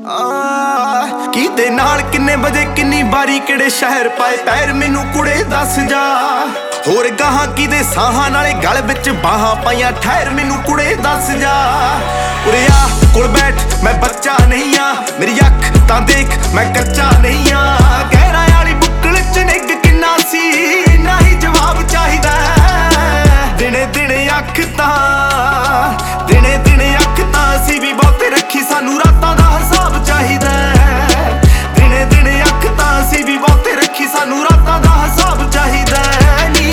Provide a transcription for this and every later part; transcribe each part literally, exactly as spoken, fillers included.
ਕਿਦੇ ਨਾਲ ਕਿੰਨੇ ਵਜੇ ਕਿੰਨੀ ਵਾਰੀ ਕਿਹੜੇ ਸ਼ਹਿਰ ਪਾਏ ਪੈਰ ਮੈਨੂੰ ਕੁੜੇ ਦੱਸ ਜਾ। ਹੋਰ ਗਾਹਾਂ ਕਿਦੇ ਸਾਹਾਂ ਨਾਲੇ ਗਲ ਵਿੱਚ ਬਾਹਾਂ ਪਾਈਆਂ ਠਹਿਰ ਮੈਨੂੰ ਕੁੜੇ ਦੱਸ ਜਾ। ਉਰੇ ਆ ਕੋਲ ਬੈਠ ਮੈਂ ਬੱਚਾ ਨਹੀਂ ਆ, ਮੇਰੀ ਅੱਖ ਤਾਂ ਦੇਖ ਮੈਂ ਕੱਚਾ ਨਹੀਂ ਆ। ਗਹਿਰਾ ਵਾਲੀ ਬੁੱਕਲ ਚ ਨਿੱਘ ਕਿੰਨਾ ਸੀ ਨਾ ਹੀ ਜਵਾਬ ਚਾਹੀਦਾ। ਦਿਨੇ ਦਿਨੇ ਅੱਖ ਤਾਂ ਦਿਨੇ ਦਿਨੇ ਅੱਖ ਤਾਂ ਅਸੀਂ ਵੀ ਬਹੁਤੇ ਰੱਖੀ ਸਾਨੂੰ ਰਾਤਾਂ ਦਾ ਹਿਸਾਬ ਚਾਹੀਦਾ। ਦਿਨੇ ਦਿਨੇ ਅੱਖ ਤਾਂ ਅਸੀਂ ਵੀ ਬਹੁਤੇ ਰੱਖੀ ਸਾਨੂੰ ਰਾਤਾਂ ਦਾ ਹਿਸਾਬ ਚਾਹੀਦਾ। ਨੀ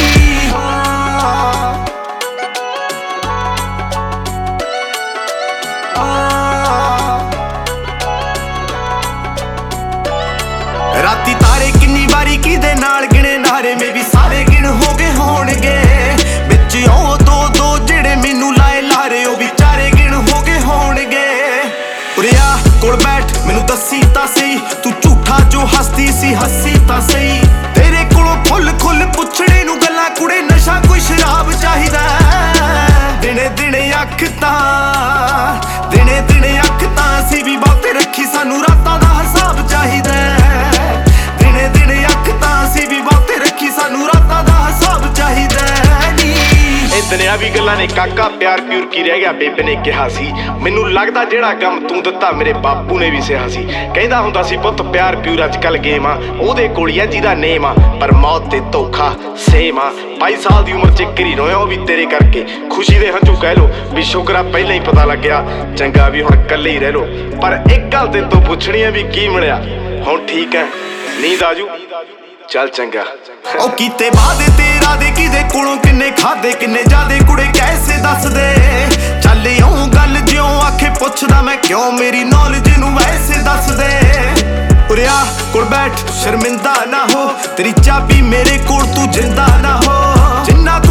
ਰਾਤੀ ਤਾਰੇ ਕਿੰਨੀ ਵਾਰੀ ਕਿਹਦੇ ਨਾਲ ਗਿਣੇ ਨਾਰੇ ਮੇ ਵੀ ਸਾਰੇ ਗਿਣ ਹੋ ਗਏ ਹੋਣਗੇ। ਵਿੱਚ ਉਹ ਦੋ ਦੋ ਜਿਹੜੇ ਮੈਨੂੰ ਲਾਏ ਲਾਰੇ ਉਹ ਵੀ ਚਾਰੇ ਗਿਣ ਹੋ ਗਏ ਹੋਣਗੇ। ਉਰੇ ਆ ਕੋਲ ਬੈਠ ਮੈਨੂੰ ਦੱਸੀ ਤਾਂ ਸਹੀ ਤੂੰ ਝੂਠਾ ਜੋ ਹੱਸਦੀ ਸੀ ਹੱਸੀ ਤਾਂ ਸਹੀ। ਤੇਰੇ ਕੋਲੋਂ ਖੁੱਲ ਖੁੱਲ ਪੁੱਛੜੇ ਨੂੰ ਗੱਲਾਂ ਕੁੜੇ ਨਸ਼ਾ ਕੋਈ ਸ਼ਰਾਬ ਚਾਹੀਦਾ। ਦਿਨੇ ਦਿਨੇ ਅੱਖ ਤਾਂ ਦਿਨੇ ਦਿਨੇ ਅੱਖ ਤਾਂ ਅਸੀਂ ਵੀ ਬਹੁਤੇ ਰੱਖੀ ਸਾਨੂੰ ਰਾਤਾਂ ਦਾ ਹਿਸਾਬ ਚਾਹੀਦਾ। ਦਿਨੇ ਦਿਨੇ ਅੱਖ ਤਾਂ ਅਸੀਂ ਵੀ ਬਹੁਤੇ ਰੱਖੀ ਸਾਨੂੰ ਰਾਤਾਂ ਦਾ ਹਿਸਾਬ ਚਾਹੀਦਾ। ਨੀ ਇਤਨਿਆਂ ਵੀ ਗੱਲਾਂ ਨੇ ਕਾਕਾ ਪਿਆਰ ਪਿਉਰ ਕੀ ਰਹਿ ਗਿਆ ਬੇਬੇ ਨੇ ਕਿਹਾ ਸੀ। ਮੈਨੂੰ ਲੱਗਦਾ ਜਿਹੜਾ ਕੰਮ ਤੂੰ ਦਿੱਤਾ ਮੇਰੇ ਬਾਪੂ ਨੇ ਵੀ ਸਿਹਾ ਸੀ। ਕਹਿੰਦਾ ਹੁੰਦਾ ਸੀ ਪੁੱਤ ਪਿਆਰ ਪਿਉਰ ਅੱਜ ਕੱਲ ਗੇਮ ਆ ਉਹਦੇ ਕੋਲ ਹੀ ਆ ਜਿਹਦਾ ਨੇਮ ਆ। ਪਰ ਮੌਤ ਤੇ ਧੋਖਾ ਸੇਮ ਆ। ਬਾਈ ਸਾਲ ਦੀ ਉਮਰ ਚ ਘਰੀ ਰੋਇਆ ਉਹ ਵੀ ਤੇਰੇ ਕਰਕੇ। ਖੁਸ਼ੀ ਦੇ ਹੰਝੂ ਕਹਿ ਲੋ ਵੀ ਸ਼ੁਕਰਾ ਪਹਿਲਾਂ ਹੀ ਪਤਾ ਲੱਗਿਆ ਚੰਗਾ ਵੀ ਹੁਣ ਇਕੱਲੇ ਹੀ ਰਹਿ ਲੋ। ਪਰ ਇੱਕ ਗੱਲ ਤੈਨੂੰ ਤੋਂ ਪੁੱਛਣੀ ਆ ਵੀ ਕੀ ਮਿਲਿਆ ਹੁਣ ਠੀਕ ਹੈ ਨੀਂਦ ਆਜੂ ਚੱਲ ਚੰਗਾ। ਉਹ ਕੀਤੇ ਵਾਦੇ ਤੇਰਾ ਦੇ ਕਿਦੇ ਕੋਲੋਂ ਕਿੰਨੇ ਖਾਦੇ ਕਿੰਨੇ ਜਾਦੇ ਕੁੜੇ ਕੈਸੇ ਦੱਸ ਦੇ। ਚੱਲ ਇਉਂ ਗੱਲ ਜਿਉਂ ਆਖੇ ਪੁੱਛਦਾ ਮੈਂ ਕਿਉਂ ਮੇਰੀ ਨੌਲੇਜ ਨੂੰ ਵੈਸੇ ਦੱਸ ਦੇ। ਉਰੇ ਆ ਕੋਲ ਬੈਠ ਸ਼ਰਮਿੰਦਾ ਨਾ ਹੋ ਤੇਰੀ ਚਾਬੀ ਮੇਰੇ ਕੋਲ ਤੂੰ ਜਿੰਦਾ ਨਾ ਹੋ। ਜਿੰਨਾ